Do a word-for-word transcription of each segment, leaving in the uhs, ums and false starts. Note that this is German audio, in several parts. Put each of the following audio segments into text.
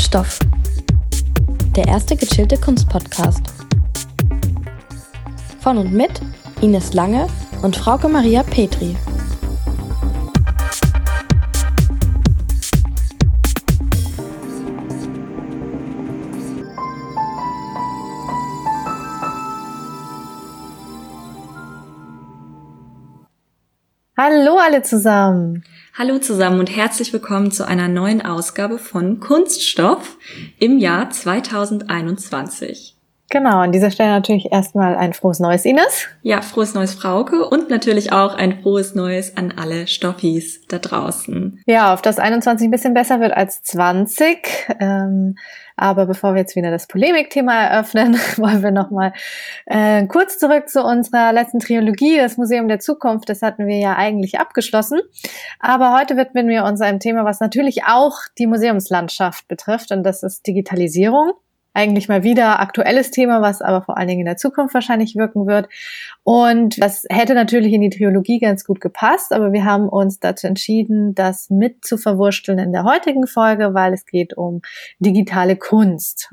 Kunststoff, der erste gechillte Kunstpodcast. Von und mit Ines Lange und Frauke Maria Petri. Hallo alle zusammen. Hallo zusammen und herzlich willkommen zu einer neuen Ausgabe von Kunststoff im Jahr zweitausendeinundzwanzig. Genau, an dieser Stelle natürlich erstmal ein frohes Neues, Ines. Ja, frohes Neues, Frauke, und natürlich auch ein frohes Neues an alle Stoffis da draußen. Ja, auf das einundzwanzig ein bisschen besser wird als zwanzig. Ähm, aber bevor wir jetzt wieder das Polemikthema eröffnen, wollen wir nochmal äh, kurz zurück zu unserer letzten Trilogie, das Museum der Zukunft. Das hatten wir ja eigentlich abgeschlossen. Aber heute widmen wir uns einem Thema, was natürlich auch die Museumslandschaft betrifft, und das ist Digitalisierung. Eigentlich mal wieder aktuelles Thema, was aber vor allen Dingen in der Zukunft wahrscheinlich wirken wird. Und das hätte natürlich in die Trilogie ganz gut gepasst, aber wir haben uns dazu entschieden, das mit zu verwursteln in der heutigen Folge, weil es geht um digitale Kunst.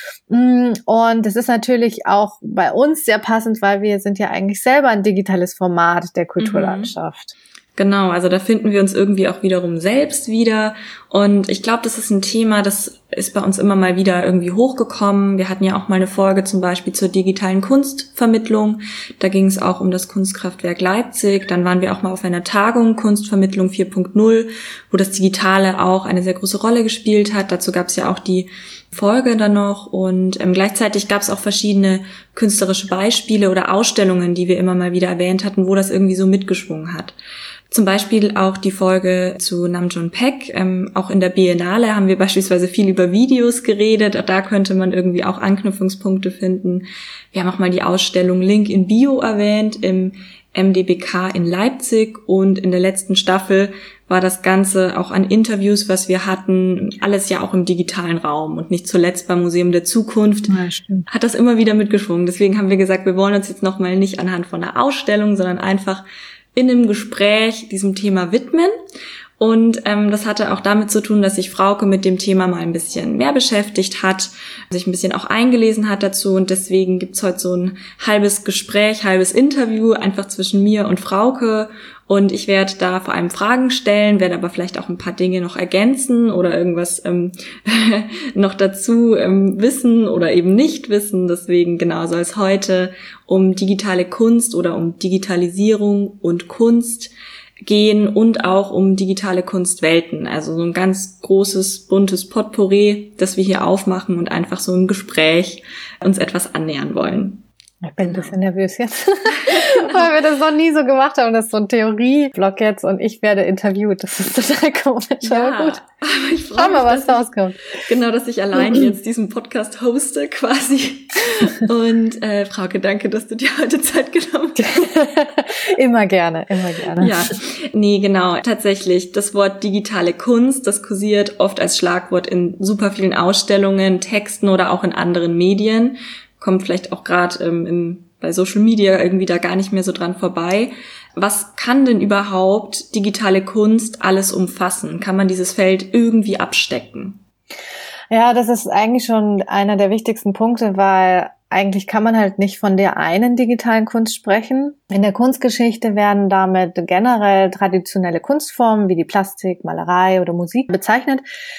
Und es ist natürlich auch bei uns sehr passend, weil wir sind ja eigentlich selber ein digitales Format der Kulturlandschaft. Mhm. Genau, also da finden wir uns irgendwie auch wiederum selbst wieder, und ich glaube, das ist ein Thema, das ist bei uns immer mal wieder irgendwie hochgekommen. Wir hatten ja auch mal eine Folge zum Beispiel zur digitalen Kunstvermittlung, da ging es auch um das Kunstkraftwerk Leipzig. Dann waren wir auch mal auf einer Tagung Kunstvermittlung vier Punkt null, wo das Digitale auch eine sehr große Rolle gespielt hat. Dazu gab es ja auch die Folge dann noch, und ähm, gleichzeitig gab es auch verschiedene künstlerische Beispiele oder Ausstellungen, die wir immer mal wieder erwähnt hatten, wo das irgendwie so mitgeschwungen hat. Zum Beispiel auch die Folge zu Nam June Paik. Ähm, auch in der Biennale haben wir beispielsweise viel über Videos geredet. Da könnte man irgendwie auch Anknüpfungspunkte finden. Wir haben auch mal die Ausstellung Link in Bio erwähnt im M D B K in Leipzig, und in der letzten Staffel war das Ganze auch an Interviews, was wir hatten, alles ja auch im digitalen Raum, und nicht zuletzt beim Museum der Zukunft Ja, stimmt. hat das immer wieder mitgeschwungen. Deswegen haben wir gesagt, wir wollen uns jetzt nochmal nicht anhand von einer Ausstellung, sondern einfach in einem Gespräch diesem Thema widmen. Und ähm, das hatte auch damit zu tun, dass sich Frauke mit dem Thema mal ein bisschen mehr beschäftigt hat, sich ein bisschen auch eingelesen hat dazu, und deswegen gibt's heute so ein halbes Gespräch, halbes Interview einfach zwischen mir und Frauke, und ich werde da vor allem Fragen stellen, werde aber vielleicht auch ein paar Dinge noch ergänzen oder irgendwas ähm, noch dazu ähm, wissen oder eben nicht wissen. Deswegen genau soll es heute um digitale Kunst oder um Digitalisierung und Kunst gehen und auch um digitale Kunstwelten. Also so ein ganz großes, buntes Potpourri, das wir hier aufmachen und einfach so im Gespräch uns etwas annähern wollen. Ich bin ein bisschen nervös jetzt, weil wir das noch nie so gemacht haben. Das ist so ein Theorieblock jetzt, und ich werde interviewt. Das ist total komisch, ja, aber gut. Aber ich Schau mal, was da rauskommt. Genau, dass ich allein jetzt diesen Podcast hoste quasi. Und äh, Frauke, danke, dass du dir heute Zeit genommen hast. Immer gerne, immer gerne. Ja, nee, genau. Tatsächlich, das Wort digitale Kunst, das kursiert oft als Schlagwort in super vielen Ausstellungen, Texten oder auch in anderen Medien. Kommt vielleicht auch gerade ähm, im, bei Social Media irgendwie da gar nicht mehr so dran vorbei. Was kann denn überhaupt digitale Kunst alles umfassen? Kann man dieses Feld irgendwie abstecken? Ja, das ist eigentlich schon einer der wichtigsten Punkte, weil eigentlich kann man halt nicht von der einen digitalen Kunst sprechen. In der Kunstgeschichte werden damit generell traditionelle Kunstformen wie die Plastik, Malerei oder Musik bezeichnet,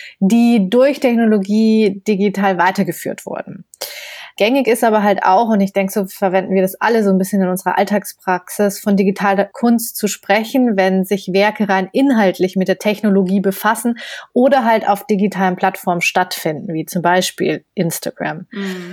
die durch Technologie digital weitergeführt wurden. Gängig ist aber halt auch, und ich denke, so verwenden wir das alle so ein bisschen in unserer Alltagspraxis, von digitaler Kunst zu sprechen, wenn sich Werke rein inhaltlich mit der Technologie befassen oder halt auf digitalen Plattformen stattfinden, wie zum Beispiel Instagram.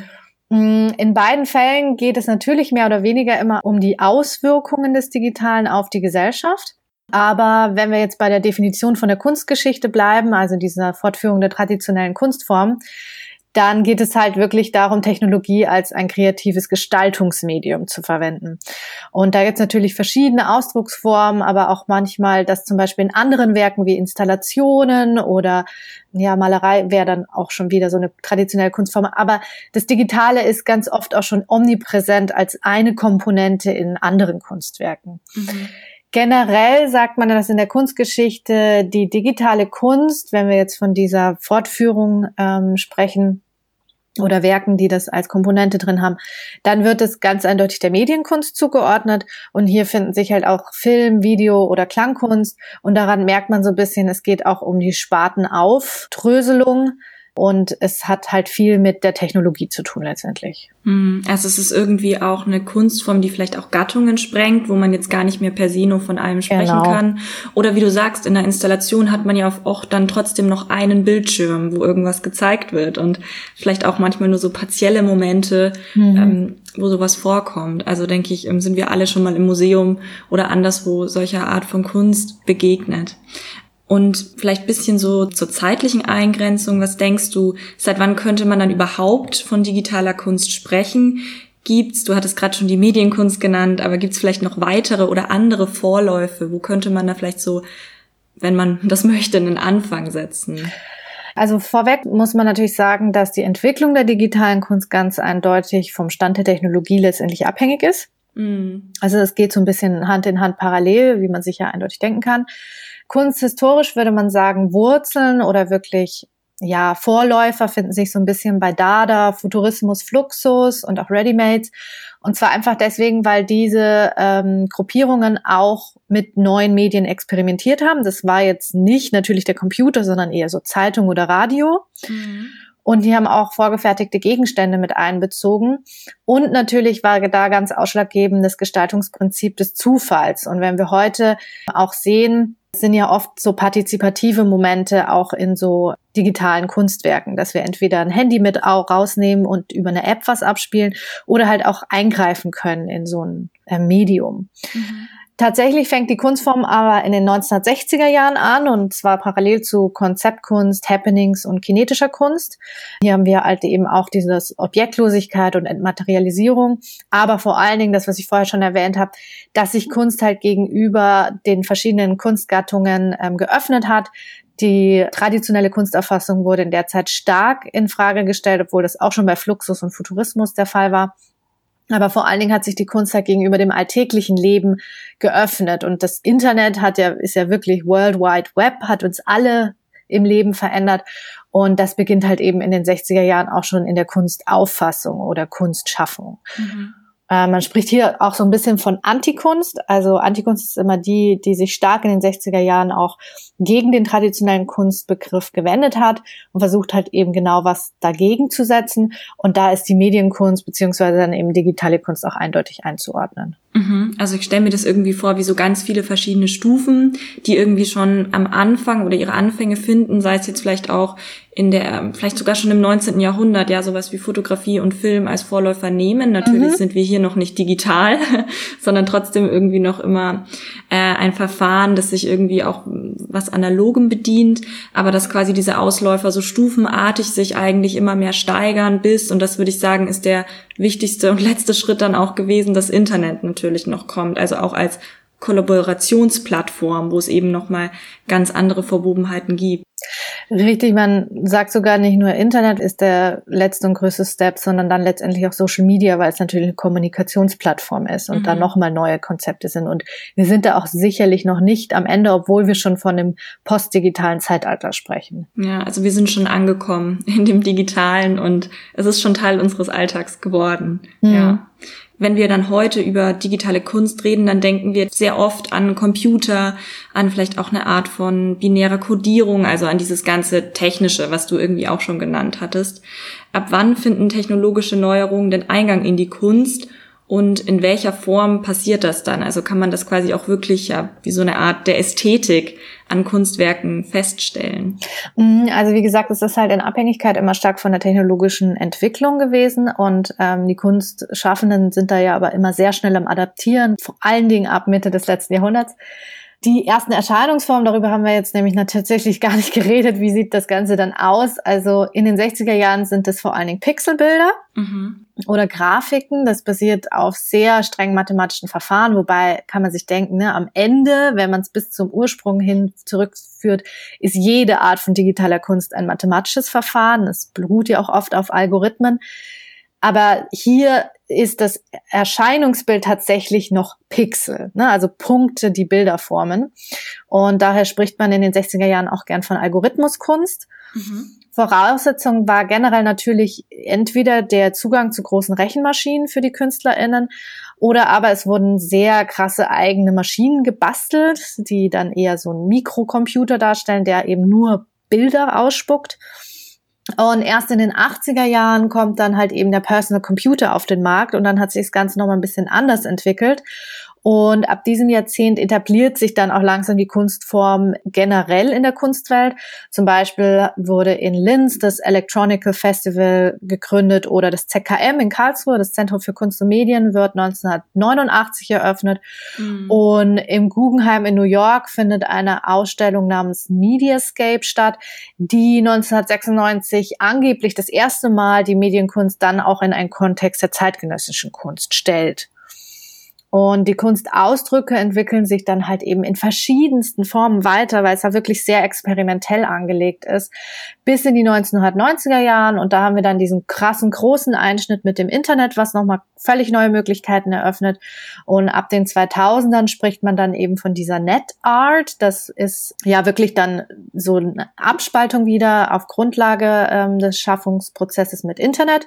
Mhm. In beiden Fällen geht es natürlich mehr oder weniger immer um die Auswirkungen des Digitalen auf die Gesellschaft. Aber wenn wir jetzt bei der Definition von der Kunstgeschichte bleiben, also dieser Fortführung der traditionellen Kunstform, dann geht es halt wirklich darum, Technologie als ein kreatives Gestaltungsmedium zu verwenden. Und da gibt es natürlich verschiedene Ausdrucksformen, aber auch manchmal, dass zum Beispiel in anderen Werken wie Installationen oder ja Malerei wäre dann auch schon wieder so eine traditionelle Kunstform. Aber das Digitale ist ganz oft auch schon omnipräsent als eine Komponente in anderen Kunstwerken. Mhm. Generell sagt man, dass in der Kunstgeschichte die digitale Kunst, wenn wir jetzt von dieser Fortführung ähm, sprechen oder Werken, die das als Komponente drin haben, dann wird es ganz eindeutig der Medienkunst zugeordnet. Und hier finden sich halt auch Film, Video oder Klangkunst. Und daran merkt man so ein bisschen, es geht auch um die Spartenaufdröselung. Und es hat halt viel mit der Technologie zu tun letztendlich. Also es ist irgendwie auch eine Kunstform, die vielleicht auch Gattungen sprengt, wo man jetzt gar nicht mehr per se nur von einem sprechen Genau. kann. Oder wie du sagst, in der Installation hat man ja auch dann trotzdem noch einen Bildschirm, wo irgendwas gezeigt wird. Und vielleicht auch manchmal nur so partielle Momente, mhm. ähm, wo sowas vorkommt. Also denke ich, sind wir alle schon mal im Museum oder anderswo solcher Art von Kunst begegnet. Und vielleicht bisschen so zur zeitlichen Eingrenzung. Was denkst du, seit wann könnte man dann überhaupt von digitaler Kunst sprechen? Gibt's, du hattest gerade schon die Medienkunst genannt, aber gibt's vielleicht noch weitere oder andere Vorläufe? Wo könnte man da vielleicht so, wenn man das möchte, einen Anfang setzen? Also vorweg muss man natürlich sagen, dass die Entwicklung der digitalen Kunst ganz eindeutig vom Stand der Technologie letztendlich abhängig ist. Mm. Also es geht so ein bisschen Hand in Hand parallel, wie man sich ja eindeutig denken kann. Kunsthistorisch würde man sagen, Wurzeln oder wirklich, ja, Vorläufer finden sich so ein bisschen bei Dada, Futurismus, Fluxus und auch Readymates. Und zwar einfach deswegen, weil diese ähm, Gruppierungen auch mit neuen Medien experimentiert haben. Das war jetzt nicht natürlich der Computer, sondern eher so Zeitung oder Radio. Mhm. Und die haben auch vorgefertigte Gegenstände mit einbezogen. Und natürlich war da ganz ausschlaggebend das Gestaltungsprinzip des Zufalls. Und wenn wir heute auch sehen, es sind ja oft so partizipative Momente auch in so digitalen Kunstwerken, dass wir entweder ein Handy mit auch rausnehmen und über eine App was abspielen oder halt auch eingreifen können in so ein äh, Medium. Mhm. Tatsächlich fängt die Kunstform aber in den neunzehnhundertsechziger Jahren an, und zwar parallel zu Konzeptkunst, Happenings und kinetischer Kunst. Hier haben wir halt eben auch dieses Objektlosigkeit und Entmaterialisierung, aber vor allen Dingen das, was ich vorher schon erwähnt habe, dass sich Kunst halt gegenüber den verschiedenen Kunstgattungen ähm, geöffnet hat. Die traditionelle Kunsterfassung wurde in der Zeit stark in Frage gestellt, obwohl das auch schon bei Fluxus und Futurismus der Fall war. Aber vor allen Dingen hat sich die Kunst halt gegenüber dem alltäglichen Leben geöffnet. Und das Internet hat ja, ist ja wirklich World Wide Web, hat uns alle im Leben verändert. Und das beginnt halt eben in den sechziger Jahren auch schon in der Kunstauffassung oder Kunstschaffung. Mhm. Äh, man spricht hier auch so ein bisschen von Antikunst. Also Antikunst ist immer die, die sich stark in den sechziger Jahren auch gegen den traditionellen Kunstbegriff gewendet hat und versucht halt eben genau was dagegen zu setzen. Und da ist die Medienkunst beziehungsweise dann eben digitale Kunst auch eindeutig einzuordnen. Also ich stelle mir das irgendwie vor, wie so ganz viele verschiedene Stufen, die irgendwie schon am Anfang oder ihre Anfänge finden, sei es jetzt vielleicht auch in der, vielleicht sogar schon im neunzehnten Jahrhundert, ja, sowas wie Fotografie und Film als Vorläufer nehmen. Natürlich mhm. sind wir hier noch nicht digital, sondern trotzdem irgendwie noch immer äh, ein Verfahren, das sich irgendwie auch was Analogem bedient, aber dass quasi diese Ausläufer so stufenartig sich eigentlich immer mehr steigern bis, und das würde ich sagen, ist der wichtigste und letzte Schritt dann auch gewesen, das Internet natürlich noch kommt, also auch als Kollaborationsplattform, wo es eben nochmal ganz andere Verwobenheiten gibt. Richtig, man sagt sogar nicht nur Internet ist der letzte und größte Step, sondern dann letztendlich auch Social Media, weil es natürlich eine Kommunikationsplattform ist und mhm. da nochmal neue Konzepte sind. Und wir sind da auch sicherlich noch nicht am Ende, obwohl wir schon von dem postdigitalen Zeitalter sprechen. Ja, also wir sind schon angekommen in dem Digitalen und es ist schon Teil unseres Alltags geworden. Mhm. Ja. Wenn wir dann heute über digitale Kunst reden, dann denken wir sehr oft an Computer, an vielleicht auch eine Art von binärer Kodierung, also an dieses ganze Technische, was du irgendwie auch schon genannt hattest. Ab wann finden technologische Neuerungen den Eingang in die Kunst und in welcher Form passiert das dann? Also kann man das quasi auch wirklich ja wie so eine Art der Ästhetik an Kunstwerken feststellen? Also wie gesagt, es ist halt in Abhängigkeit immer stark von der technologischen Entwicklung gewesen und ähm, die Kunstschaffenden sind da ja aber immer sehr schnell am Adaptieren, vor allen Dingen ab Mitte des letzten Jahrhunderts. Die ersten Erscheinungsformen, darüber haben wir jetzt nämlich tatsächlich gar nicht geredet. Wie sieht das Ganze dann aus? Also in den sechziger Jahren sind es vor allen Dingen Pixelbilder mhm. oder Grafiken. Das basiert auf sehr streng mathematischen Verfahren, wobei kann man sich denken, ne, am Ende, wenn man es bis zum Ursprung hin zurückführt, ist jede Art von digitaler Kunst ein mathematisches Verfahren. Es beruht ja auch oft auf Algorithmen. Aber hier ist das Erscheinungsbild tatsächlich noch Pixel, ne? Also Punkte, die Bilder formen. Und daher spricht man in den sechziger Jahren auch gern von Algorithmuskunst. Mhm. Voraussetzung war generell natürlich entweder der Zugang zu großen Rechenmaschinen für die KünstlerInnen oder aber es wurden sehr krasse eigene Maschinen gebastelt, die dann eher so einen Mikrocomputer darstellen, der eben nur Bilder ausspuckt. Und erst in den achtziger Jahren kommt dann halt eben der Personal Computer auf den Markt und dann hat sich das Ganze nochmal ein bisschen anders entwickelt. Und ab diesem Jahrzehnt etabliert sich dann auch langsam die Kunstform generell in der Kunstwelt. Zum Beispiel wurde in Linz das Electronical Festival gegründet oder das Z K M in Karlsruhe, das Zentrum für Kunst und Medien, wird neunzehnhundertneunundachtzig eröffnet. Mhm. Und im Guggenheim in New York findet eine Ausstellung namens Mediascape statt, die neunzehnhundertsechsundneunzig angeblich das erste Mal die Medienkunst dann auch in einen Kontext der zeitgenössischen Kunst stellt. Und die Kunstausdrücke entwickeln sich dann halt eben in verschiedensten Formen weiter, weil es da wirklich sehr experimentell angelegt ist, bis in die neunzehnhundertneunziger Jahren. Und da haben wir dann diesen krassen, großen Einschnitt mit dem Internet, was nochmal völlig neue Möglichkeiten eröffnet. Und ab den zweitausendern spricht man dann eben von dieser Net Art. Das ist ja wirklich dann so eine Abspaltung wieder auf Grundlage ähm, des Schaffungsprozesses mit Internet.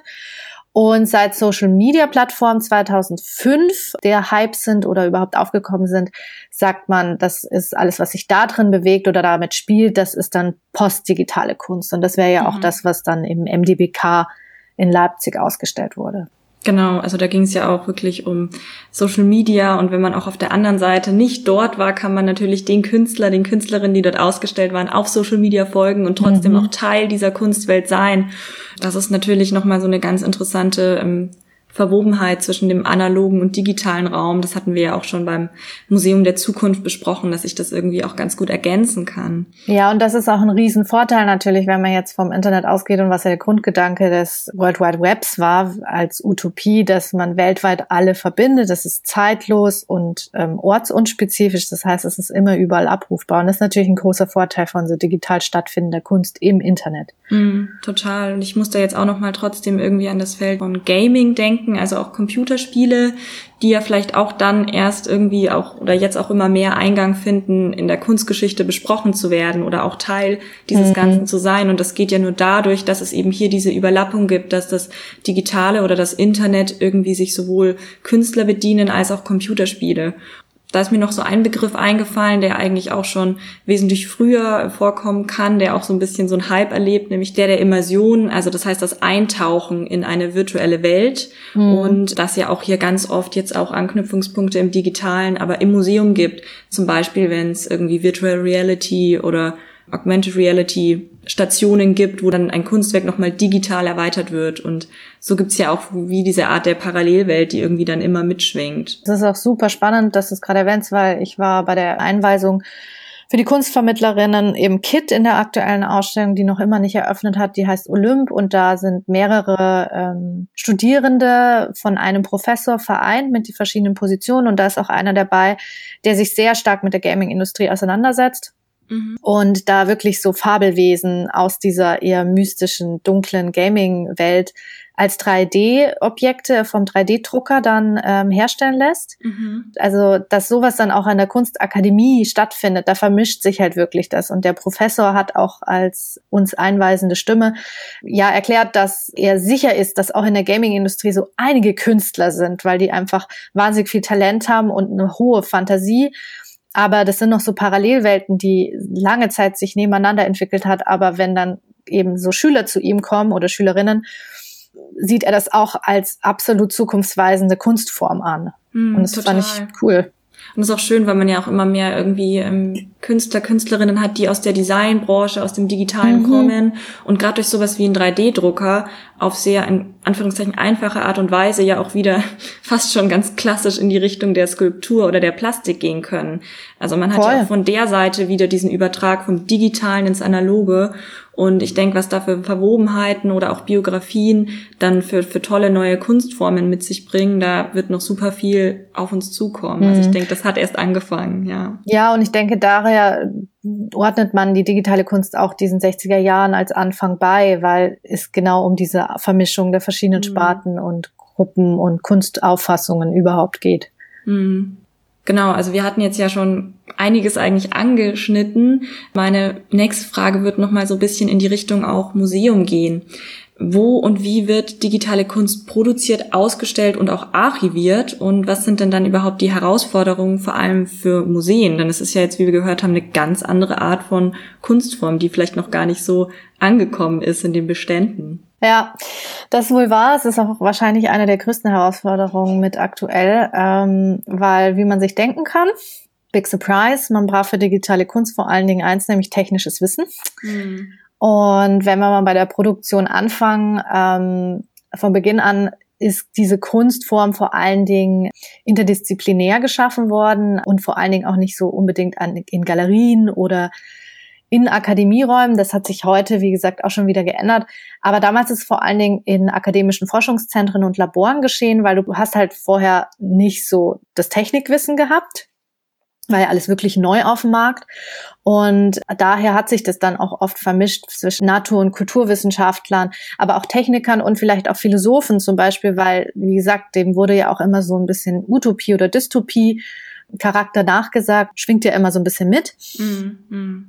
Und seit Social-Media-Plattformen zweitausendfünf der Hype sind oder überhaupt aufgekommen sind, sagt man, das ist alles, was sich da drin bewegt oder damit spielt, das ist dann postdigitale Kunst. Und das wäre ja mhm. auch das, was dann im M D B K in Leipzig ausgestellt wurde. Genau, also da ging es ja auch wirklich um Social Media und wenn man auch auf der anderen Seite nicht dort war, kann man natürlich den Künstler, den Künstlerinnen, die dort ausgestellt waren, auf Social Media folgen und trotzdem mhm. auch Teil dieser Kunstwelt sein. Das ist natürlich nochmal so eine ganz interessante ähm, Verwobenheit zwischen dem analogen und digitalen Raum. Das hatten wir ja auch schon beim Museum der Zukunft besprochen, dass ich das irgendwie auch ganz gut ergänzen kann. Ja, und das ist auch ein Riesenvorteil natürlich, wenn man jetzt vom Internet ausgeht und was ja der Grundgedanke des World Wide Webs war, als Utopie, dass man weltweit alle verbindet. Das ist zeitlos und ähm, ortsunspezifisch. Das heißt, es ist immer überall abrufbar. Und das ist natürlich ein großer Vorteil von so digital stattfindender Kunst im Internet. Mm, total. Und ich muss da jetzt auch nochmal trotzdem irgendwie an das Feld von Gaming denken, also auch Computerspiele, die ja vielleicht auch dann erst irgendwie auch oder jetzt auch immer mehr Eingang finden, in der Kunstgeschichte besprochen zu werden oder auch Teil dieses mhm. Ganzen zu sein. Und das geht ja nur dadurch, dass es eben hier diese Überlappung gibt, dass das Digitale oder das Internet irgendwie sich sowohl Künstler bedienen als auch Computerspiele. Da ist mir noch so ein Begriff eingefallen, der eigentlich auch schon wesentlich früher vorkommen kann, der auch so ein bisschen so einen Hype erlebt, nämlich der der Immersion, also das heißt das Eintauchen in eine virtuelle Welt mhm. und das ja auch hier ganz oft jetzt auch Anknüpfungspunkte im Digitalen, aber im Museum gibt, zum Beispiel wenn es irgendwie Virtual Reality oder Augmented Reality Stationen gibt, wo dann ein Kunstwerk nochmal digital erweitert wird. Und so gibt's ja auch wie diese Art der Parallelwelt, die irgendwie dann immer mitschwingt. Das ist auch super spannend, dass du es gerade erwähnst, weil ich war bei der Einweisung für die Kunstvermittlerinnen im K I T in der aktuellen Ausstellung, die noch immer nicht eröffnet hat, die heißt Olymp und da sind mehrere ähm, Studierende von einem Professor vereint mit den verschiedenen Positionen und da ist auch einer dabei, der sich sehr stark mit der Gaming-Industrie auseinandersetzt. Mhm. Und da wirklich so Fabelwesen aus dieser eher mystischen, dunklen Gaming-Welt als drei D-Objekte vom drei D-Drucker dann ähm, herstellen lässt. Mhm. Also, dass sowas dann auch an der Kunstakademie stattfindet, da vermischt sich halt wirklich das. Und der Professor hat auch als uns einweisende Stimme ja erklärt, dass er sicher ist, dass auch in der Gaming-Industrie so einige Künstler sind, weil die einfach wahnsinnig viel Talent haben und eine hohe Fantasie. Aber das sind noch so Parallelwelten, die lange Zeit sich nebeneinander entwickelt hat. Aber wenn dann eben so Schüler zu ihm kommen oder Schülerinnen, sieht er das auch als absolut zukunftsweisende Kunstform an. Mm, und das total. Fand ich cool. Und das ist auch schön, weil man ja auch immer mehr irgendwie ähm, Künstler, Künstlerinnen hat, die aus der Designbranche, aus dem Digitalen mhm. kommen und gerade durch sowas wie einen drei D-Drucker auf sehr, in Anführungszeichen, einfache Art und Weise ja auch wieder fast schon ganz klassisch in die Richtung der Skulptur oder der Plastik gehen können. Also man hat Voll. ja auch von der Seite wieder diesen Übertrag vom Digitalen ins Analoge. Und ich denke, was da für Verwobenheiten oder auch Biografien dann für für tolle neue Kunstformen mit sich bringen, da wird noch super viel auf uns zukommen. Mhm. Also ich denke, das hat erst angefangen, ja. Ja, und ich denke, daher ordnet man die digitale Kunst auch diesen sechziger Jahren als Anfang bei, weil es genau um diese Vermischung der verschiedenen Sparten mhm. und Kunstgruppen und Kunstauffassungen überhaupt geht. Mhm. Genau, also wir hatten jetzt ja schon einiges eigentlich angeschnitten. Meine nächste Frage wird nochmal so ein bisschen in die Richtung auch Museum gehen. Wo und wie wird digitale Kunst produziert, ausgestellt und auch archiviert? Und was sind denn dann überhaupt die Herausforderungen, vor allem für Museen? Denn es ist ja jetzt, wie wir gehört haben, eine ganz andere Art von Kunstform, die vielleicht noch gar nicht so angekommen ist in den Beständen. Ja, das ist wohl wahr. Es ist auch wahrscheinlich eine der größten Herausforderungen mit aktuell, ähm, weil, wie man sich denken kann, big surprise, man braucht für digitale Kunst vor allen Dingen eins, nämlich technisches Wissen. Mhm. Und wenn wir mal bei der Produktion anfangen, ähm, von Beginn an ist diese Kunstform vor allen Dingen interdisziplinär geschaffen worden und vor allen Dingen auch nicht so unbedingt an, in Galerien oder in Akademieräumen. Das hat sich heute, wie gesagt, auch schon wieder geändert. Aber damals ist es vor allen Dingen in akademischen Forschungszentren und Laboren geschehen, weil du hast halt vorher nicht so das Technikwissen gehabt. War ja alles wirklich neu auf dem Markt. Und daher hat sich das dann auch oft vermischt zwischen Natur- und Kulturwissenschaftlern, aber auch Technikern und vielleicht auch Philosophen zum Beispiel, weil, wie gesagt, dem wurde ja auch immer so ein bisschen Utopie oder Dystopie Charakter nachgesagt, schwingt ja immer so ein bisschen mit. Mm,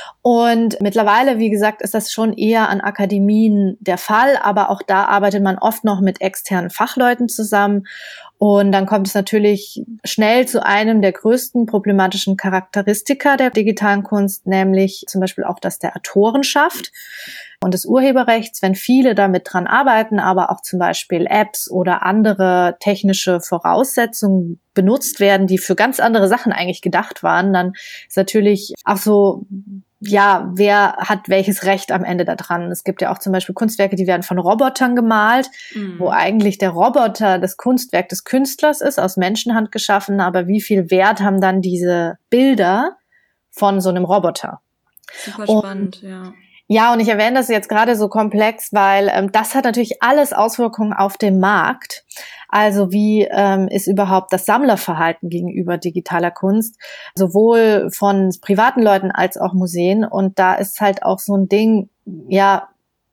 Und mittlerweile, wie gesagt, ist das schon eher an Akademien der Fall, aber auch da arbeitet man oft noch mit externen Fachleuten zusammen. Und dann kommt es natürlich schnell zu einem der größten problematischen Charakteristika der digitalen Kunst, nämlich zum Beispiel auch das der Autorenschaft und des Urheberrechts, wenn viele damit dran arbeiten, aber auch zum Beispiel Apps oder andere technische Voraussetzungen benutzt werden, die für ganz andere Sachen eigentlich gedacht waren, dann ist natürlich auch so, ja, wer hat welches Recht am Ende da dran? Es gibt ja auch zum Beispiel Kunstwerke, die werden von Robotern gemalt, mhm. wo eigentlich der Roboter das Kunstwerk des Künstlers ist, aus Menschenhand geschaffen, aber wie viel Wert haben dann diese Bilder von so einem Roboter? Super spannend, und, ja. Ja, und ich erwähne das jetzt gerade so komplex, weil ähm, das hat natürlich alles Auswirkungen auf den Markt. Also wie ähm, ist überhaupt das Sammlerverhalten gegenüber digitaler Kunst, sowohl von privaten Leuten als auch Museen. Und da ist halt auch so ein Ding, ja,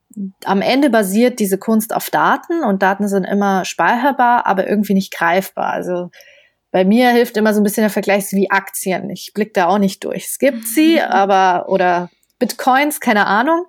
am Ende basiert diese Kunst auf Daten und Daten sind immer speicherbar, aber irgendwie nicht greifbar. Also bei mir hilft immer so ein bisschen der Vergleich wie Aktien. Ich blicke da auch nicht durch. Es gibt sie, aber oder Bitcoins, keine Ahnung.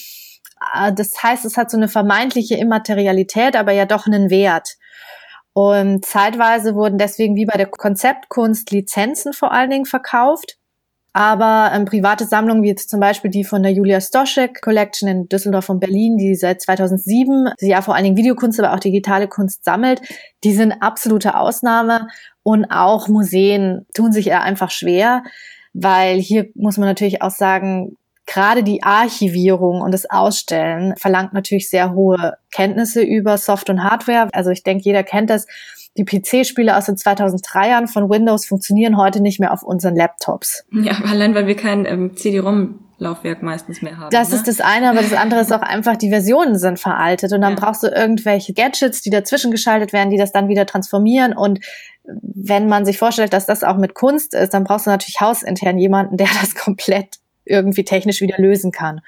Das heißt, es hat so eine vermeintliche Immaterialität, aber ja doch einen Wert. Und zeitweise wurden deswegen wie bei der Konzeptkunst Lizenzen vor allen Dingen verkauft. Aber ähm, private Sammlungen, wie jetzt zum Beispiel die von der Julia Stoschek Collection in Düsseldorf und Berlin, die seit zweitausendsieben, die ja vor allen Dingen Videokunst, aber auch digitale Kunst sammelt, die sind absolute Ausnahme. Und auch Museen tun sich eher einfach schwer, weil hier muss man natürlich auch sagen, gerade die Archivierung und das Ausstellen verlangt natürlich sehr hohe Kenntnisse über Soft- und Hardware. Also ich denke, jeder kennt das. Die P C-Spiele aus den zweitausenddreiern von Windows funktionieren heute nicht mehr auf unseren Laptops. Ja, allein weil wir kein ähm, C D-ROM-Laufwerk meistens mehr haben. Das ne? ist das eine, aber das andere ist auch einfach, die Versionen sind veraltet. Und dann ja. brauchst du irgendwelche Gadgets, die dazwischen geschaltet werden, die das dann wieder transformieren. Und wenn man sich vorstellt, dass das auch mit Kunst ist, dann brauchst du natürlich hausintern jemanden, der das komplett irgendwie technisch wieder lösen kann.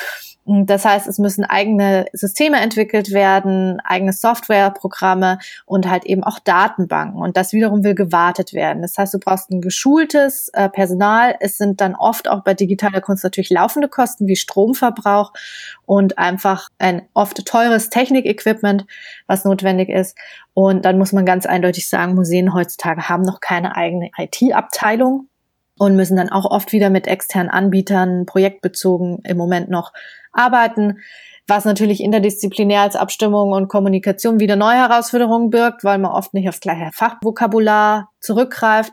Das heißt, es müssen eigene Systeme entwickelt werden, eigene Softwareprogramme und halt eben auch Datenbanken. Und das wiederum will gewartet werden. Das heißt, du brauchst ein geschultes äh, Personal. Es sind dann oft auch bei digitaler Kunst natürlich laufende Kosten wie Stromverbrauch und einfach ein oft teures Technik-Equipment, was notwendig ist. Und dann muss man ganz eindeutig sagen, Museen heutzutage haben noch keine eigene I T-Abteilung. Und müssen dann auch oft wieder mit externen Anbietern projektbezogen im Moment noch arbeiten, was natürlich interdisziplinär als Abstimmung und Kommunikation wieder neue Herausforderungen birgt, weil man oft nicht aufs gleiche Fachvokabular zurückgreift.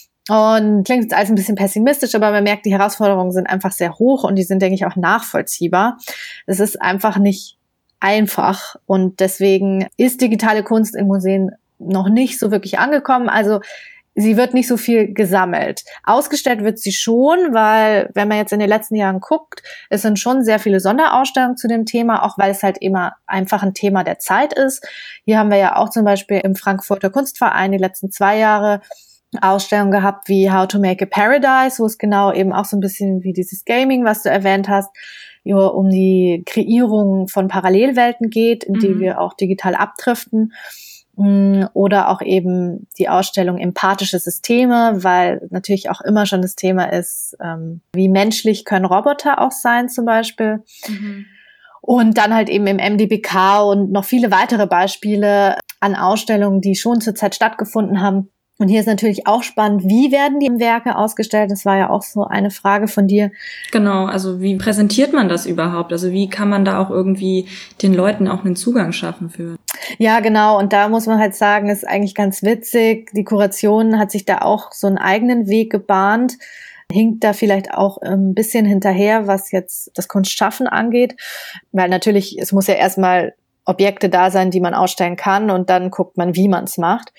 Und klingt jetzt alles ein bisschen pessimistisch, aber man merkt, die Herausforderungen sind einfach sehr hoch und die sind, denke ich, auch nachvollziehbar. Es ist einfach nicht einfach und deswegen ist digitale Kunst in Museen noch nicht so wirklich angekommen. Also sie wird nicht so viel gesammelt. Ausgestellt wird sie schon, weil, wenn man jetzt in den letzten Jahren guckt, es sind schon sehr viele Sonderausstellungen zu dem Thema, auch weil es halt immer einfach ein Thema der Zeit ist. Hier haben wir ja auch zum Beispiel im Frankfurter Kunstverein die letzten zwei Jahre Ausstellungen gehabt wie How to Make a Paradise, wo es genau eben auch so ein bisschen wie dieses Gaming, was du erwähnt hast, um die Kreierung von Parallelwelten geht, in die mhm. wir auch digital abdriften. Oder auch eben die Ausstellung Empathische Systeme, weil natürlich auch immer schon das Thema ist, ähm, wie menschlich können Roboter auch sein zum Beispiel. Mhm. Und dann halt eben im M D B K und noch viele weitere Beispiele an Ausstellungen, die schon zur Zeit stattgefunden haben. Und hier ist natürlich auch spannend, wie werden die Werke ausgestellt? Das war ja auch so eine Frage von dir. Genau, also wie präsentiert man das überhaupt? Also wie kann man da auch irgendwie den Leuten auch einen Zugang schaffen für? Ja, genau. Und da muss man halt sagen, ist eigentlich ganz witzig. Die Kuration hat sich da auch so einen eigenen Weg gebahnt, hinkt da vielleicht auch ein bisschen hinterher, was jetzt das Kunstschaffen angeht. Weil natürlich, es muss ja erstmal Objekte da sein, die man ausstellen kann und dann guckt man, wie man es macht.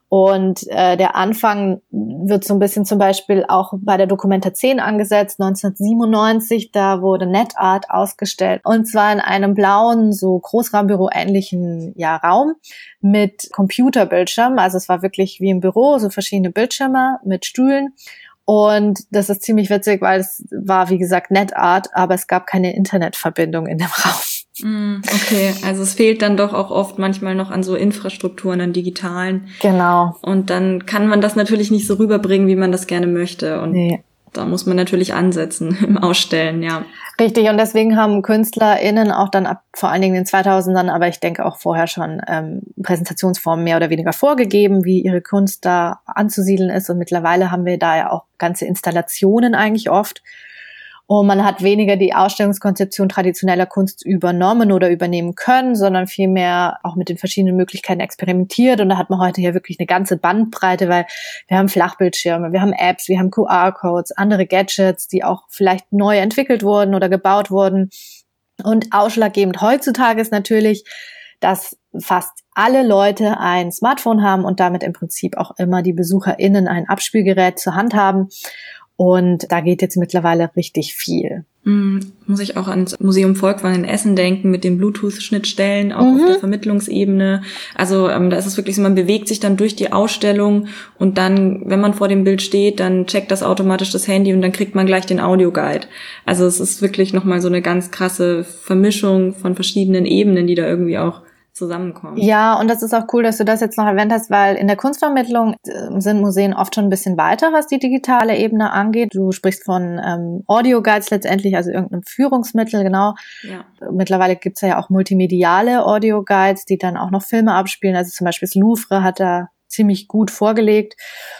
Und äh, der Anfang wird so ein bisschen zum Beispiel auch bei der Documenta zehn angesetzt, neunzehnhundertsiebenundneunzig, da wurde NetArt ausgestellt. Und zwar in einem blauen, so Großraumbüro-ähnlichen ja, Raum mit Computerbildschirm. Also es war wirklich wie im Büro, so verschiedene Bildschirme mit Stühlen. Und das ist ziemlich witzig, weil es war, wie gesagt, NetArt, aber es gab keine Internetverbindung in dem Raum. Okay, also es fehlt dann doch auch oft manchmal noch an so Infrastrukturen, an digitalen. Genau. Und dann kann man das natürlich nicht so rüberbringen, wie man das gerne möchte. Und nee. Da muss man natürlich ansetzen im Ausstellen, ja. Richtig, und deswegen haben KünstlerInnen auch dann ab vor allen Dingen in den zweitausendern, aber ich denke auch vorher schon, ähm, Präsentationsformen mehr oder weniger vorgegeben, wie ihre Kunst da anzusiedeln ist. Und mittlerweile haben wir da ja auch ganze Installationen eigentlich oft. Und man hat weniger die Ausstellungskonzeption traditioneller Kunst übernommen oder übernehmen können, sondern vielmehr auch mit den verschiedenen Möglichkeiten experimentiert. Und da hat man heute hier wirklich eine ganze Bandbreite, weil wir haben Flachbildschirme, wir haben Apps, wir haben Q R-Codes, andere Gadgets, die auch vielleicht neu entwickelt wurden oder gebaut wurden. Und ausschlaggebend heutzutage ist natürlich, dass fast alle Leute ein Smartphone haben und damit im Prinzip auch immer die BesucherInnen ein Abspielgerät zur Hand haben. Und da geht jetzt mittlerweile richtig viel. Mm, muss ich auch ans Museum Volkwang in Essen denken, mit den Bluetooth-Schnittstellen, auch mhm. auf der Vermittlungsebene. Also ähm, da ist es wirklich so, man bewegt sich dann durch die Ausstellung und dann, wenn man vor dem Bild steht, dann checkt das automatisch das Handy und dann kriegt man gleich den Audioguide. Also es ist wirklich nochmal so eine ganz krasse Vermischung von verschiedenen Ebenen, die da irgendwie auch zusammenkommen. Ja, und das ist auch cool, dass du das jetzt noch erwähnt hast, weil in der Kunstvermittlung sind Museen oft schon ein bisschen weiter, was die digitale Ebene angeht. Du sprichst von ähm, Audioguides letztendlich, also irgendeinem Führungsmittel, genau. Ja. Mittlerweile gibt's ja auch multimediale Audioguides, die dann auch noch Filme abspielen. Also zum Beispiel das Louvre hat da ziemlich gut vorgelegt.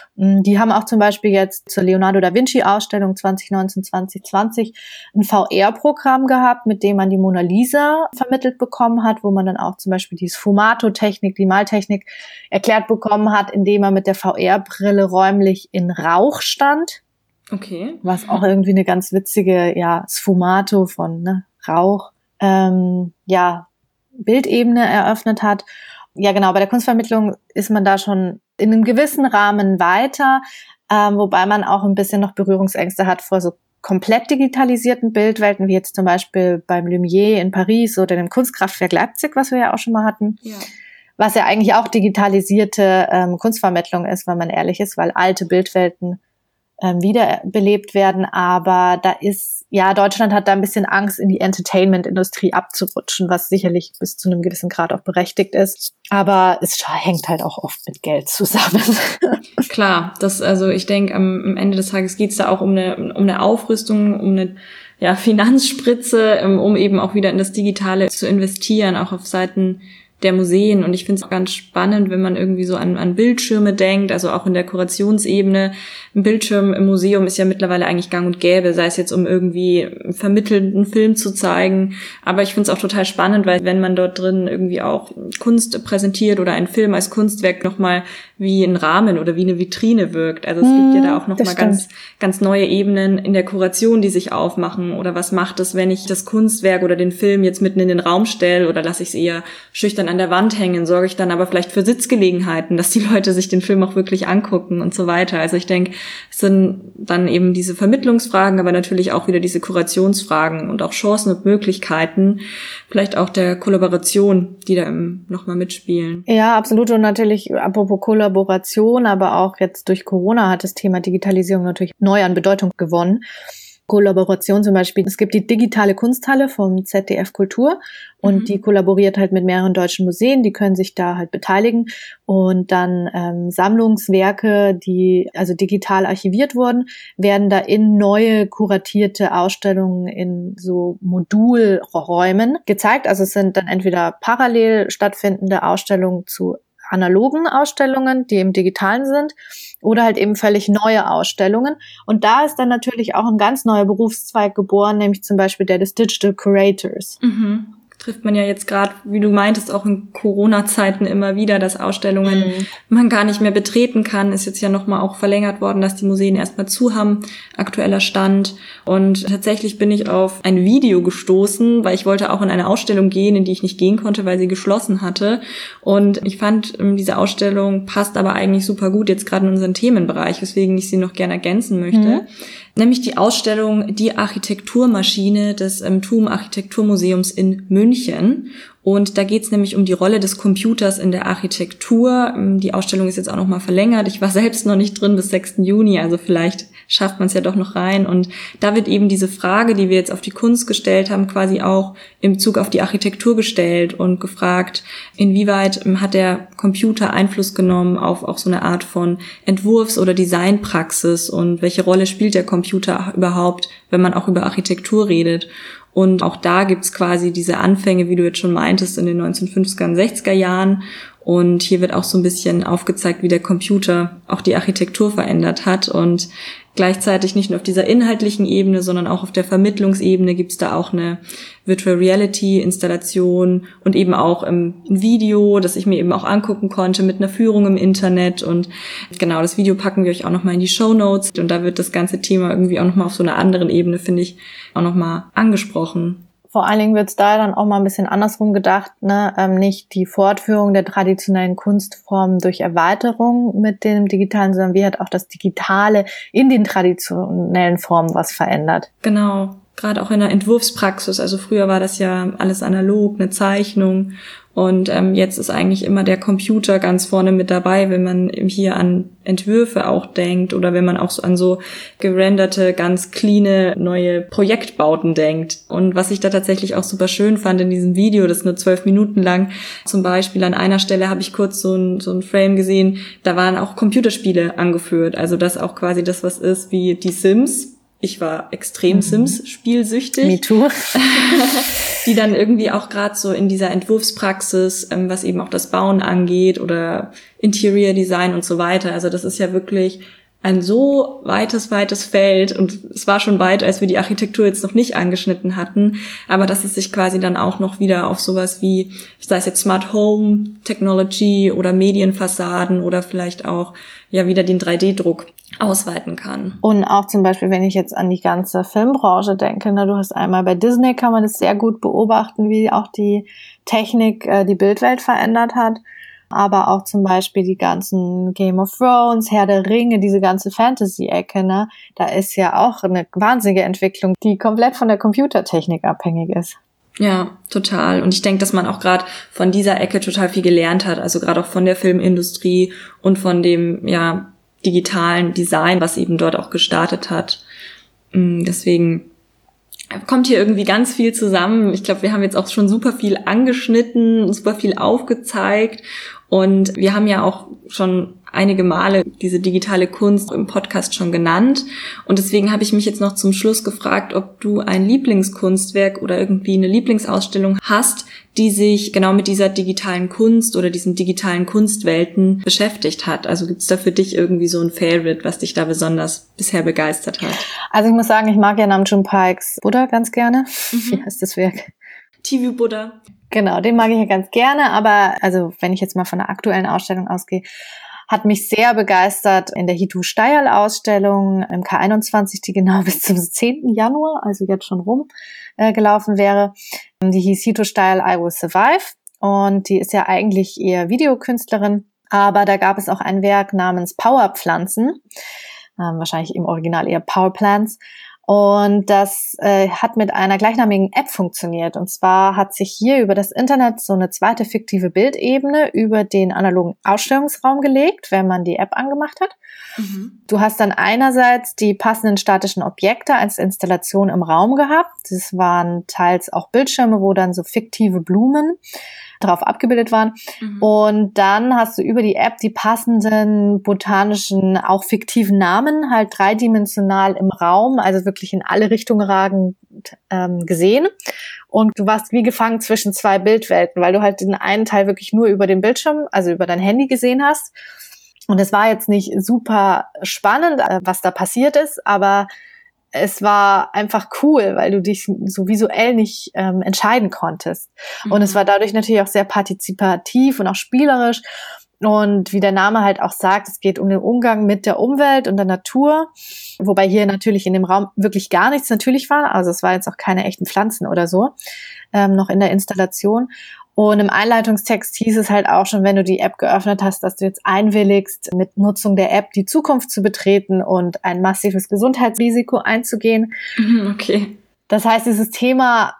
Die haben auch zum Beispiel jetzt zur Leonardo da Vinci Ausstellung zwanzig neunzehn, zwanzig zwanzig ein V R-Programm gehabt, mit dem man die Mona Lisa vermittelt bekommen hat, wo man dann auch zum Beispiel die Sfumato-Technik, die Maltechnik erklärt bekommen hat, indem man mit der V R-Brille räumlich in Rauch stand. Okay. Was auch irgendwie eine ganz witzige, ja, Sfumato von ne, Rauch, ähm, ja, Bildebene eröffnet hat. Ja, genau, bei der Kunstvermittlung ist man da schon in einem gewissen Rahmen weiter, ähm, wobei man auch ein bisschen noch Berührungsängste hat vor so komplett digitalisierten Bildwelten, wie jetzt zum Beispiel beim Lumière in Paris oder dem Kunstkraftwerk Leipzig, was wir ja auch schon mal hatten. Ja. Was ja eigentlich auch digitalisierte ähm, Kunstvermittlung ist, wenn man ehrlich ist, weil alte Bildwelten ähm, wiederbelebt werden. Aber da ist, ja, Deutschland hat da ein bisschen Angst, in die Entertainment-Industrie abzurutschen, was sicherlich bis zu einem gewissen Grad auch berechtigt ist. Aber es hängt halt auch oft mit Geld zusammen. Klar, das, also ich denke, am Ende des Tages geht's da auch um eine, um eine Aufrüstung, um eine ja, Finanzspritze, um eben auch wieder in das Digitale zu investieren, auch auf Seiten der Museen. Und ich finde es auch ganz spannend, wenn man irgendwie so an, an Bildschirme denkt, also auch in der Kurationsebene. Ein Bildschirm im Museum ist ja mittlerweile eigentlich gang und gäbe, sei es jetzt, um irgendwie vermittelnden Film zu zeigen. Aber ich finde es auch total spannend, weil wenn man dort drin irgendwie auch Kunst präsentiert oder einen Film als Kunstwerk nochmal wie ein Rahmen oder wie eine Vitrine wirkt. Also es gibt ja da auch nochmal ganz, ganz neue Ebenen in der Kuration, die sich aufmachen. Oder was macht es, wenn ich das Kunstwerk oder den Film jetzt mitten in den Raum stelle oder lasse ich es eher schüchtern an der Wand hängen, sorge ich dann aber vielleicht für Sitzgelegenheiten, dass die Leute sich den Film auch wirklich angucken und so weiter. Also ich denke, es sind dann eben diese Vermittlungsfragen, aber natürlich auch wieder diese Kurationsfragen und auch Chancen und Möglichkeiten, vielleicht auch der Kollaboration, die da nochmal mitspielen. Ja, absolut. Und natürlich, apropos Kollaboration, aber auch jetzt durch Corona hat das Thema Digitalisierung natürlich neu an Bedeutung gewonnen. Kollaboration zum Beispiel. Es gibt die digitale Kunsthalle vom Z D F Kultur und mhm. die kollaboriert halt mit mehreren deutschen Museen, die können sich da halt beteiligen und dann ähm, Sammlungswerke, die also digital archiviert wurden, werden da in neue kuratierte Ausstellungen in so Modulräumen gezeigt. Also es sind dann entweder parallel stattfindende Ausstellungen zu analogen Ausstellungen, die im Digitalen sind, oder halt eben völlig neue Ausstellungen. Und da ist dann natürlich auch ein ganz neuer Berufszweig geboren, nämlich zum Beispiel der des Digital Curators. Mhm. Trifft man ja jetzt gerade, wie du meintest, auch in Corona-Zeiten immer wieder, dass Ausstellungen mhm. man gar nicht mehr betreten kann. Ist jetzt ja nochmal auch verlängert worden, dass die Museen erstmal zu haben, aktueller Stand. Und tatsächlich bin ich auf ein Video gestoßen, weil ich wollte auch in eine Ausstellung gehen, in die ich nicht gehen konnte, weil sie geschlossen hatte. Und ich fand, diese Ausstellung passt aber eigentlich super gut jetzt gerade in unseren Themenbereich, weswegen ich sie noch gerne ergänzen möchte. Mhm. Nämlich die Ausstellung Die Architekturmaschine des ähm, T U M Architekturmuseums in München. Und da geht es nämlich um die Rolle des Computers in der Architektur. Die Ausstellung ist jetzt auch noch mal verlängert. Ich war selbst noch nicht drin bis sechsten Juni, also vielleicht schafft man es ja doch noch rein. Und da wird eben diese Frage, die wir jetzt auf die Kunst gestellt haben, quasi auch im Bezug auf die Architektur gestellt und gefragt, inwieweit hat der Computer Einfluss genommen auf auch so eine Art von Entwurfs- oder Designpraxis und welche Rolle spielt der Computer überhaupt, wenn man auch über Architektur redet. Und auch da gibt's quasi diese Anfänge, wie du jetzt schon meintest, in den neunzehnhundertfünfziger und sechziger Jahren. Und hier wird auch so ein bisschen aufgezeigt, wie der Computer auch die Architektur verändert hat. Und gleichzeitig nicht nur auf dieser inhaltlichen Ebene, sondern auch auf der Vermittlungsebene gibt's da auch eine Virtual Reality Installation und eben auch ein Video, das ich mir eben auch angucken konnte mit einer Führung im Internet. Und genau, das Video packen wir euch auch nochmal in die Shownotes. Und da wird das ganze Thema irgendwie auch nochmal auf so einer anderen Ebene, finde ich, auch nochmal angesprochen. Vor allen Dingen wird's da dann auch mal ein bisschen andersrum gedacht, ne? Ähm, nicht die Fortführung der traditionellen Kunstformen durch Erweiterung mit dem Digitalen, sondern wie hat auch das Digitale in den traditionellen Formen was verändert. Genau, gerade auch in der Entwurfspraxis. Also früher war das ja alles analog, eine Zeichnung. Und ähm, jetzt ist eigentlich immer der Computer ganz vorne mit dabei, wenn man hier an Entwürfe auch denkt oder wenn man auch so an so gerenderte, ganz cleane neue Projektbauten denkt. Und was ich da tatsächlich auch super schön fand in diesem Video, das ist nur zwölf Minuten lang, zum Beispiel an einer Stelle habe ich kurz so ein, so ein Frame gesehen, da waren auch Computerspiele angeführt. Also das auch quasi das, was ist wie die Sims. Ich war extrem mhm. Sims-spielsüchtig. Me too. Die dann irgendwie auch gerade so in dieser Entwurfspraxis, ähm, was eben auch das Bauen angeht oder Interior Design und so weiter. Also das ist ja wirklich ein so weites, weites Feld und es war schon weit, als wir die Architektur jetzt noch nicht angeschnitten hatten, aber dass es sich quasi dann auch noch wieder auf sowas wie, sei es jetzt Smart Home Technology oder Medienfassaden oder vielleicht auch ja wieder den drei D Druck ausweiten kann. Und auch zum Beispiel, wenn ich jetzt an die ganze Filmbranche denke, ne, du hast einmal bei Disney kann man das sehr gut beobachten, wie auch die Technik äh, die Bildwelt verändert hat. Aber auch zum Beispiel die ganzen Game of Thrones, Herr der Ringe, diese ganze Fantasy-Ecke, ne, da ist ja auch eine wahnsinnige Entwicklung, die komplett von der Computertechnik abhängig ist. Ja, total. Und ich denke, dass man auch gerade von dieser Ecke total viel gelernt hat, also gerade auch von der Filmindustrie und von dem, ja, digitalen Design, was eben dort auch gestartet hat. Deswegen kommt hier irgendwie ganz viel zusammen. Ich glaube, wir haben jetzt auch schon super viel angeschnitten, super viel aufgezeigt und wir haben ja auch schon einige Male diese digitale Kunst im Podcast schon genannt und deswegen habe ich mich jetzt noch zum Schluss gefragt, ob du ein Lieblingskunstwerk oder irgendwie eine Lieblingsausstellung hast, die sich genau mit dieser digitalen Kunst oder diesen digitalen Kunstwelten beschäftigt hat. Also gibt es da für dich irgendwie so ein Favorite, was dich da besonders bisher begeistert hat? Also ich muss sagen, ich mag ja Namjoon Paeks Buddha ganz gerne. Mhm. Wie heißt das Werk? T V Buddha. Genau, den mag ich ja ganz gerne, aber also wenn ich jetzt mal von der aktuellen Ausstellung ausgehe, hat mich sehr begeistert in der Hitu Steyerl-Ausstellung im K einundzwanzig, die genau bis zum zehnten Januar, also jetzt schon rum, äh, gelaufen wäre. Die hieß Hitu Steyerl I Will Survive und die ist ja eigentlich eher Videokünstlerin, aber da gab es auch ein Werk namens Powerpflanzen, ähm, wahrscheinlich im Original eher Power Plants. Und das äh, hat mit einer gleichnamigen App funktioniert. Und zwar hat sich hier über das Internet so eine zweite fiktive Bildebene über den analogen Ausstellungsraum gelegt, wenn man die App angemacht hat. Mhm. Du hast dann einerseits die passenden statischen Objekte als Installation im Raum gehabt. Das waren teils auch Bildschirme, wo dann so fiktive Blumen drauf abgebildet waren. Mhm. Und dann hast du über die App die passenden botanischen, auch fiktiven Namen halt dreidimensional im Raum, also wirklich in alle Richtungen ragend ähm, gesehen. Und du warst wie gefangen zwischen zwei Bildwelten, weil du halt den einen Teil wirklich nur über den Bildschirm, also über dein Handy gesehen hast. Und es war jetzt nicht super spannend, was da passiert ist, aber es war einfach cool, weil du dich so visuell nicht ähm, entscheiden konntest. Mhm. Und es war dadurch natürlich auch sehr partizipativ und auch spielerisch. Und wie der Name halt auch sagt, es geht um den Umgang mit der Umwelt und der Natur. Wobei hier natürlich in dem Raum wirklich gar nichts natürlich war. Also es war jetzt auch keine echten Pflanzen oder so, ähm, noch in der Installation. Und im Einleitungstext hieß es halt auch schon, wenn du die App geöffnet hast, dass du jetzt einwilligst, mit Nutzung der App die Zukunft zu betreten und ein massives Gesundheitsrisiko einzugehen. Okay. Das heißt, dieses Thema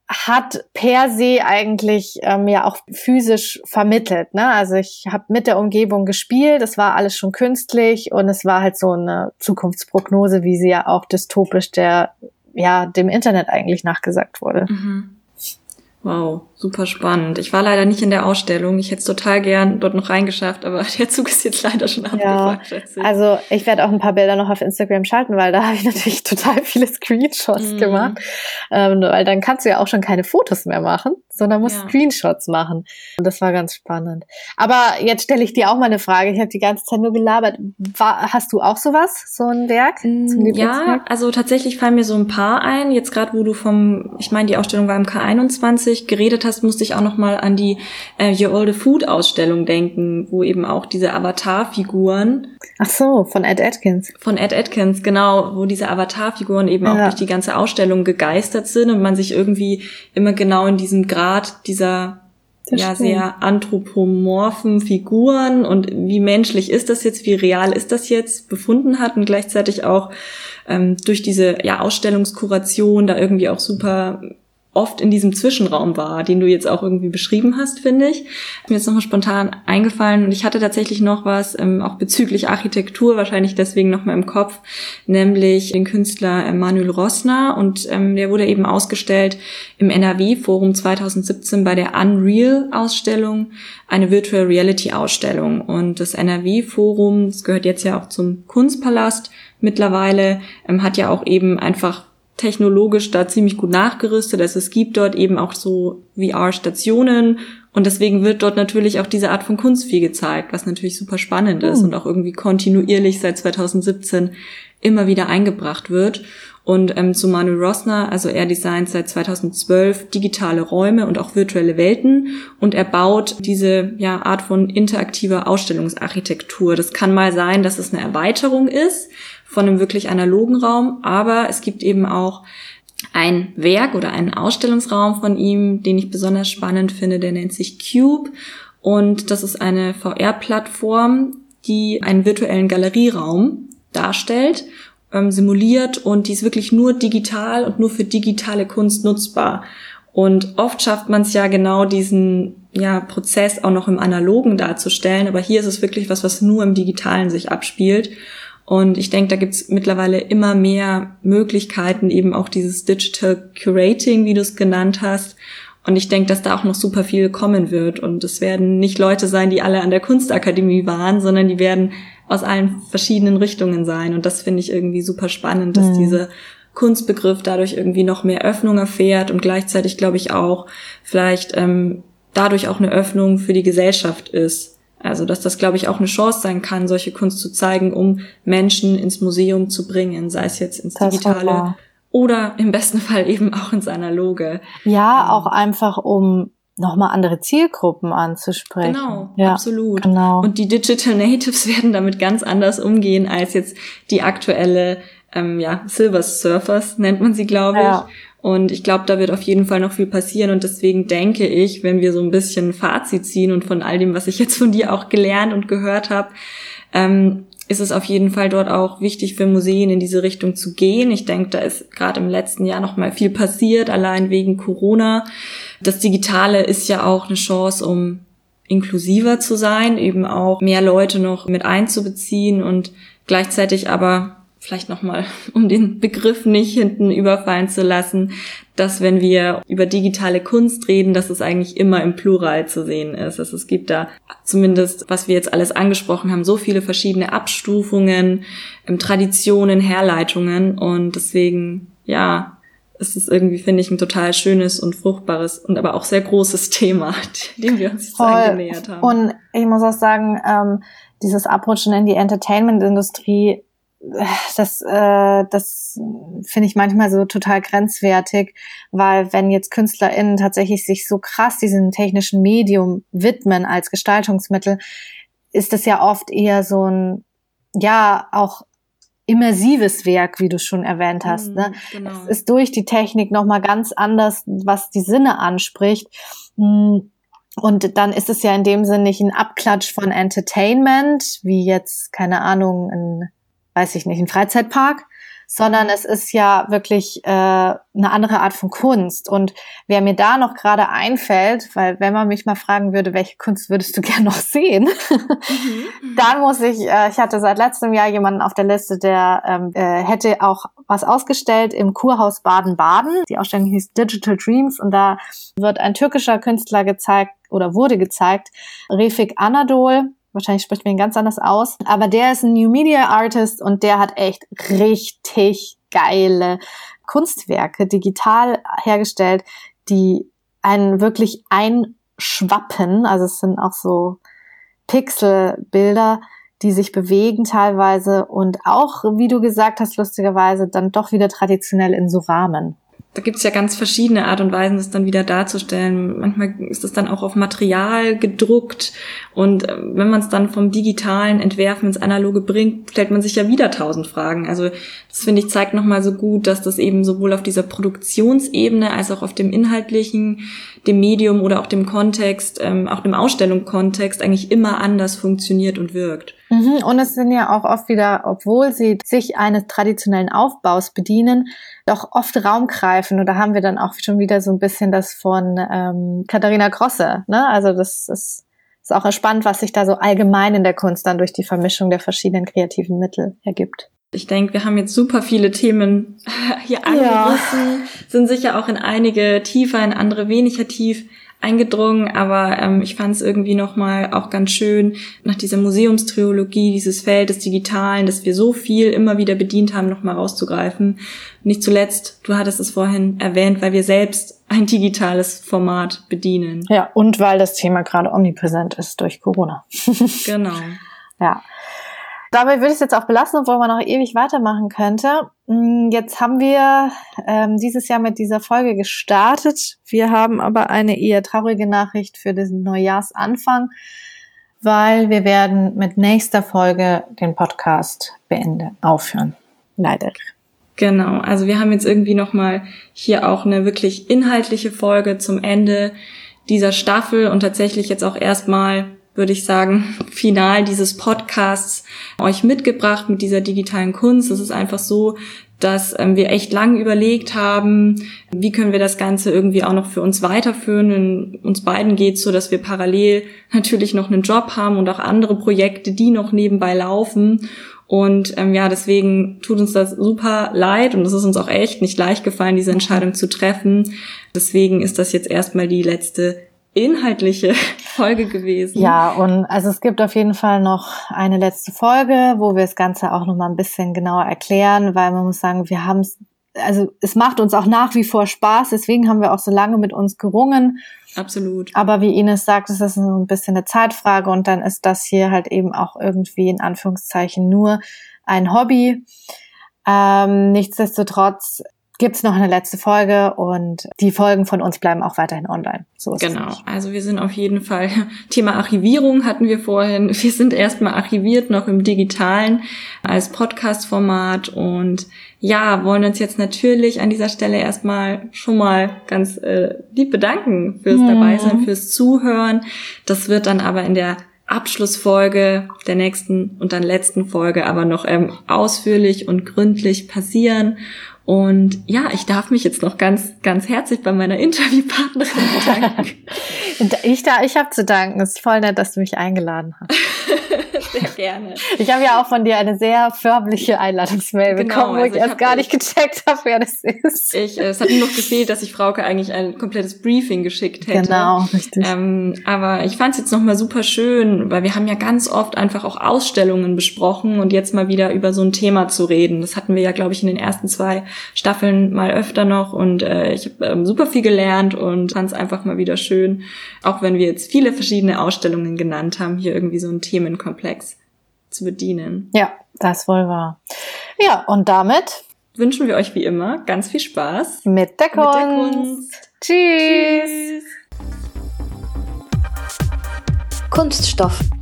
hat per se eigentlich ähm, ja auch physisch vermittelt, ne? Also ich habe mit der Umgebung gespielt, es war alles schon künstlich und es war halt so eine Zukunftsprognose, wie sie ja auch dystopisch der ja dem Internet eigentlich nachgesagt wurde. Mhm. Wow, super spannend. Ich war leider nicht in der Ausstellung. Ich hätte es total gern dort noch reingeschafft, aber der Zug ist jetzt leider schon abgefahren, schätze ich. Also ich werde auch ein paar Bilder noch auf Instagram schalten, weil da habe ich natürlich total viele Screenshots mm. gemacht. Ähm, weil dann kannst du ja auch schon keine Fotos mehr machen, sondern musst ja. Screenshots machen. Und das war ganz spannend. Aber jetzt stelle ich dir auch mal eine Frage. Ich habe die ganze Zeit nur gelabert. War, hast du auch sowas, so ein Werk? Zum Ja, also tatsächlich fallen mir so ein paar ein. Jetzt gerade, wo du vom, ich meine, die Ausstellung war im K einundzwanzig, geredet hast, musste ich auch noch mal an die äh, Your Olde Food Ausstellung denken, wo eben auch diese Avatar-Figuren. Ach so, von Ed Atkins. Von Ed Atkins, genau, wo diese Avatar-Figuren eben ja. auch durch die ganze Ausstellung gegeistert sind und man sich irgendwie immer genau in diesem Grad dieser das ja stimmt. sehr anthropomorphen Figuren und wie menschlich ist das jetzt, wie real ist das jetzt, befunden hat und gleichzeitig auch ähm, durch diese ja Ausstellungskuration da irgendwie auch super oft in diesem Zwischenraum war, den du jetzt auch irgendwie beschrieben hast, finde ich. Mir jetzt nochmal spontan eingefallen und ich hatte tatsächlich noch was, ähm, auch bezüglich Architektur, wahrscheinlich deswegen nochmal im Kopf, nämlich den Künstler Manuel Rosner und ähm, der wurde eben ausgestellt im N R W-Forum zweitausendsiebzehn bei der Unreal-Ausstellung, eine Virtual Reality-Ausstellung und das N R W-Forum, das gehört jetzt ja auch zum Kunstpalast mittlerweile, ähm, hat ja auch eben einfach technologisch da ziemlich gut nachgerüstet. Also es gibt dort eben auch so V R-Stationen und deswegen wird dort natürlich auch diese Art von Kunst viel gezeigt, was natürlich super spannend ist uh. und auch irgendwie kontinuierlich seit zweitausendsiebzehn immer wieder eingebracht wird. Und ähm, zu Manuel Rosner, also er designt seit zweitausendzwölf digitale Räume und auch virtuelle Welten und er baut diese ja Art von interaktiver Ausstellungsarchitektur. Das kann mal sein, dass es eine Erweiterung ist von einem wirklich analogen Raum, aber es gibt eben auch ein Werk oder einen Ausstellungsraum von ihm, den ich besonders spannend finde, der nennt sich Cube und das ist eine V R-Plattform, die einen virtuellen Galerieraum darstellt, ähm, simuliert und die ist wirklich nur digital und nur für digitale Kunst nutzbar. Und oft schafft man es ja genau diesen ja Prozess auch noch im Analogen darzustellen, aber hier ist es wirklich was, was nur im Digitalen sich abspielt. Und ich denke, da gibt's mittlerweile immer mehr Möglichkeiten, eben auch dieses Digital Curating, wie du es genannt hast. Und ich denke, dass da auch noch super viel kommen wird. Und es werden nicht Leute sein, die alle an der Kunstakademie waren, sondern die werden aus allen verschiedenen Richtungen sein. Und das finde ich irgendwie super spannend, dass mhm. dieser Kunstbegriff dadurch irgendwie noch mehr Öffnung erfährt und gleichzeitig, glaube ich, auch vielleicht ähm, dadurch auch eine Öffnung für die Gesellschaft ist. Also, dass das, glaube ich, auch eine Chance sein kann, solche Kunst zu zeigen, um Menschen ins Museum zu bringen, sei es jetzt ins das Digitale oder im besten Fall eben auch ins Analoge. Ja, ähm, auch einfach, um nochmal andere Zielgruppen anzusprechen. Genau, ja, absolut. Genau. Und die Digital Natives werden damit ganz anders umgehen als jetzt die aktuelle, ähm, ja, Silver Surfers nennt man sie, glaube ich. Ja. Und ich glaube, da wird auf jeden Fall noch viel passieren und deswegen denke ich, wenn wir so ein bisschen Fazit ziehen und von all dem, was ich jetzt von dir auch gelernt und gehört habe, ähm, ist es auf jeden Fall dort auch wichtig für Museen in diese Richtung zu gehen. Ich denke, da ist gerade im letzten Jahr noch mal viel passiert, allein wegen Corona. Das Digitale ist ja auch eine Chance, um inklusiver zu sein, eben auch mehr Leute noch mit einzubeziehen und gleichzeitig aber vielleicht nochmal, um den Begriff nicht hinten überfallen zu lassen, dass wenn wir über digitale Kunst reden, dass es eigentlich immer im Plural zu sehen ist. Also es gibt da zumindest, was wir jetzt alles angesprochen haben, so viele verschiedene Abstufungen, Traditionen, Herleitungen und deswegen, ja, ist es irgendwie, finde ich, ein total schönes und fruchtbares und aber auch sehr großes Thema, dem wir uns jetzt angenähert haben. Und ich muss auch sagen, ähm, dieses Abrutschen in die Entertainment-Industrie, das, äh, das finde ich manchmal so total grenzwertig, weil wenn jetzt KünstlerInnen tatsächlich sich so krass diesem technischen Medium widmen als Gestaltungsmittel, ist das ja oft eher so ein, ja, auch immersives Werk, wie du schon erwähnt hast. Ne? Genau. Es ist durch die Technik nochmal ganz anders, was die Sinne anspricht. Und dann ist es ja in dem Sinne nicht ein Abklatsch von Entertainment, wie jetzt, keine Ahnung, ein weiß ich nicht, ein Freizeitpark, sondern es ist ja wirklich äh, eine andere Art von Kunst. Und wer mir da noch gerade einfällt, weil wenn man mich mal fragen würde, welche Kunst würdest du gern noch sehen, mhm. dann muss ich, äh, ich hatte seit letztem Jahr jemanden auf der Liste, der ähm, äh, hätte auch was ausgestellt im Kurhaus Baden-Baden. Die Ausstellung hieß Digital Dreams und da wird ein türkischer Künstler gezeigt oder wurde gezeigt, Refik Anadol. Wahrscheinlich spricht man ihn ganz anders aus. Aber der ist ein New Media Artist und der hat echt richtig geile Kunstwerke digital hergestellt, die einen wirklich einschwappen. Also es sind auch so Pixelbilder, die sich bewegen teilweise und auch, wie du gesagt hast, lustigerweise dann doch wieder traditionell in so Rahmen. Da gibt's ja ganz verschiedene Art und Weisen, das dann wieder darzustellen. Manchmal ist das dann auch auf Material gedruckt und wenn man es dann vom digitalen Entwerfen ins Analoge bringt, stellt man sich ja wieder tausend Fragen. Also das, finde ich, zeigt nochmal so gut, dass das eben sowohl auf dieser Produktionsebene als auch auf dem inhaltlichen, dem Medium oder auch dem Kontext, ähm, auch dem Ausstellungskontext eigentlich immer anders funktioniert und wirkt. Mhm, und es sind ja auch oft wieder, obwohl sie sich eines traditionellen Aufbaus bedienen, doch oft Raum greifen. Und da haben wir dann auch schon wieder so ein bisschen das von ähm, Katharina Grosse. Ne? Also das ist, ist auch spannend, was sich da so allgemein in der Kunst dann durch die Vermischung der verschiedenen kreativen Mittel ergibt. Ich denke, wir haben jetzt super viele Themen hier angerissen, ja. Sind sicher auch in einige tiefer, in andere weniger tief eingedrungen, aber ähm, ich fand es irgendwie nochmal auch ganz schön, nach dieser Museumstriologie, dieses Feld des Digitalen, das wir so viel immer wieder bedient haben, nochmal rauszugreifen. Nicht zuletzt, du hattest es vorhin erwähnt, weil wir selbst ein digitales Format bedienen. Ja, und weil das Thema gerade omnipräsent ist durch Corona. Genau. Ja. Dabei würde ich es jetzt auch belassen, obwohl man noch ewig weitermachen könnte. Jetzt haben wir ähm, dieses Jahr mit dieser Folge gestartet. Wir haben aber eine eher traurige Nachricht für diesen Neujahrsanfang, weil wir werden mit nächster Folge den Podcast beenden, aufhören. Leider. Genau, also wir haben jetzt irgendwie nochmal hier auch eine wirklich inhaltliche Folge zum Ende dieser Staffel und tatsächlich jetzt auch erstmal, würde ich sagen, final dieses Podcasts euch mitgebracht mit dieser digitalen Kunst. Es ist einfach so, dass ähm, wir echt lang überlegt haben, wie können wir das Ganze irgendwie auch noch für uns weiterführen. Und uns beiden geht's so, dass wir parallel natürlich noch einen Job haben und auch andere Projekte, die noch nebenbei laufen. Und ähm, ja, deswegen tut uns das super leid und es ist uns auch echt nicht leicht gefallen, diese Entscheidung zu treffen. Deswegen ist das jetzt erstmal die letzte inhaltliche Folge gewesen. Ja, und also es gibt auf jeden Fall noch eine letzte Folge, wo wir das Ganze auch noch mal ein bisschen genauer erklären, weil man muss sagen, wir haben es, also es macht uns auch nach wie vor Spaß, deswegen haben wir auch so lange mit uns gerungen. Absolut. Aber wie Ines sagt, es ist so ein bisschen eine Zeitfrage und dann ist das hier halt eben auch irgendwie in Anführungszeichen nur ein Hobby. Ähm, nichtsdestotrotz gibt's noch eine letzte Folge und die Folgen von uns bleiben auch weiterhin online. So ist genau, es also wir sind auf jeden Fall, Thema Archivierung hatten wir vorhin, wir sind erstmal archiviert noch im Digitalen als Podcast-Format und ja, wollen uns jetzt natürlich an dieser Stelle erstmal schon mal ganz äh, lieb bedanken fürs mhm. Dabeisein, fürs Zuhören. Das wird dann aber in der Abschlussfolge der nächsten und dann letzten Folge aber noch ähm, ausführlich und gründlich passieren. Und ja, ich darf mich jetzt noch ganz, ganz herzlich bei meiner Interviewpartnerin bedanken. Ich, da, ich habe zu danken. Es ist voll nett, dass du mich eingeladen hast. Sehr gerne. Ich habe ja auch von dir eine sehr förmliche Einladungsmail genau, bekommen, wo also ich erst gar nicht gecheckt habe, wer das ist. Ich, es hat nur noch gefehlt, dass ich Frauke eigentlich ein komplettes Briefing geschickt hätte. Genau, richtig. Ähm, aber ich fand es jetzt nochmal super schön, weil wir haben ja ganz oft einfach auch Ausstellungen besprochen und jetzt mal wieder über so ein Thema zu reden. Das hatten wir ja, glaube ich, in den ersten zwei Staffeln mal öfter noch und äh, ich habe ähm, super viel gelernt und fand es einfach mal wieder schön, auch wenn wir jetzt viele verschiedene Ausstellungen genannt haben, hier irgendwie so einen Themenkomplex zu bedienen. Ja, das wohl wahr. Ja, und damit wünschen wir euch wie immer ganz viel Spaß mit der Kunst. Mit der Kunst. Tschüss. Kunststoff.